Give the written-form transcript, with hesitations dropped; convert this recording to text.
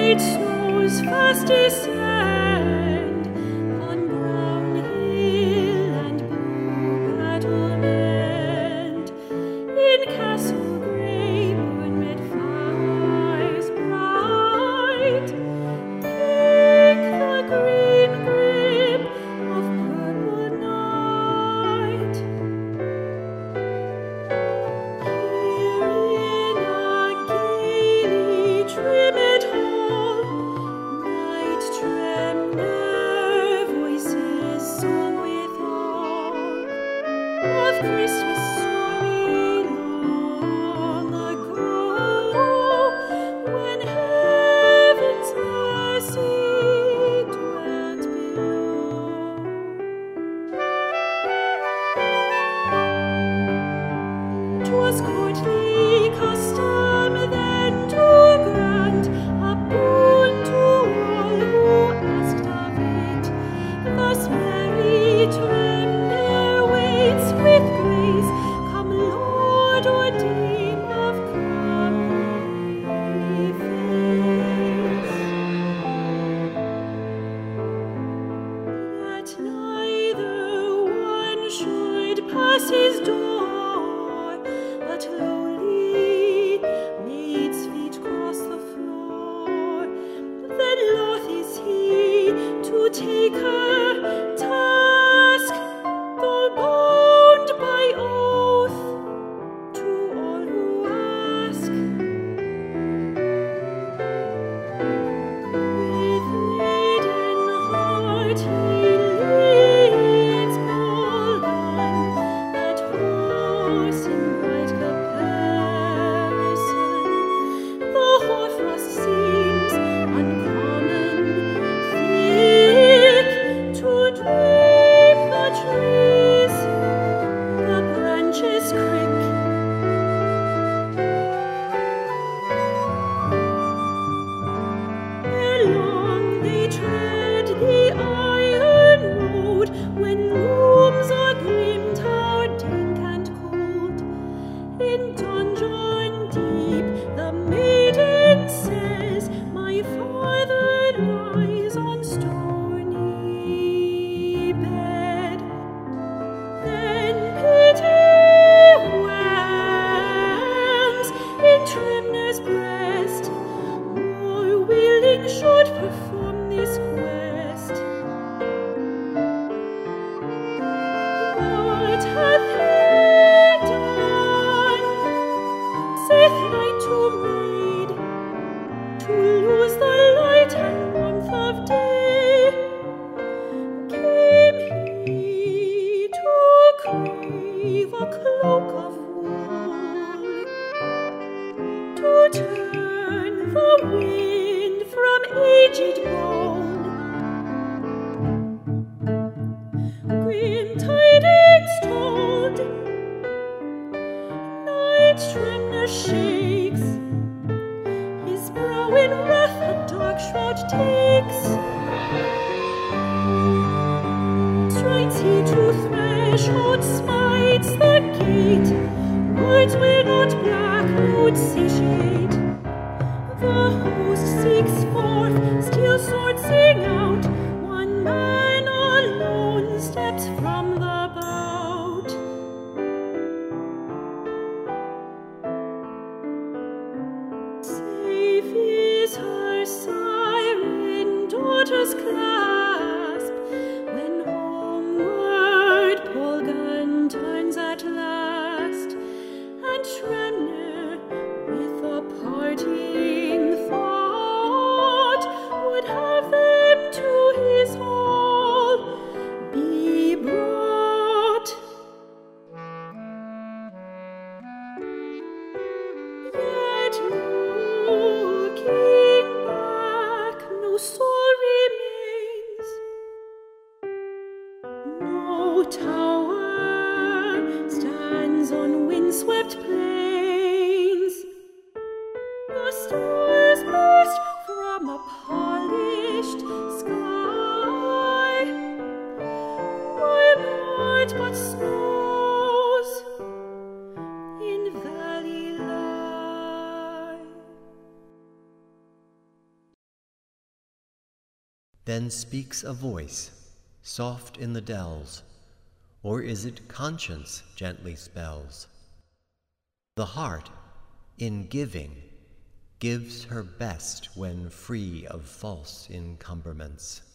white snows fast descend on brown hill and blue battlement. In castle grey burn red fires bright. Take the green grip of purple night. Here in a gaily trimmed hall, night tremor voices song withal of Christmas story long ago, when heaven's mercy dwelt below. 'Twas courtly custom then to grant a boon to all who asked of it. Thus Mary Tremner waits with grace. Come, Lord, or Dame of comely face. That neither one should pass his door, but lowly maids' feet cross the floor. Then loth is he to take her task, though bound by oath to all who ask. With laden heart he leads Bolgan, that horse in bright caparison. The hoarfrost seems uncommon thick to drape the trees, the branches crick. Along they tread the iron road, when looms a grim tower dank and cold. In donjon deep the maiden says, my father lies on stony bed. Then pity whelms in Tremner's breast, more willing should perform this quest. What hath he done, saith night to maid, to lose the light and warmth of day? Came he to crave a cloak of wool, to turn the wind from aged bone? Grim tidings told, Night Tremner shakes, his brow in wrath a dark shroud takes. Strides he to threshold, smites the gate. Words will not black road satiate. The host seeks forth, steel sword sing out. One man alone steps from the bout. Safe is her siren daughter's clasp, when homeward Polgan turns at last, and Tremner with a parting thought would have them to his hall be brought. Yet looking back, no soul remains, no tower stands on windswept plains. The stars burst from a polished sky, while naught but snows in valley lie. Then speaks a voice, soft in the dells, or is it conscience gently spells? The heart, in giving, gives her best when free of false encumberments.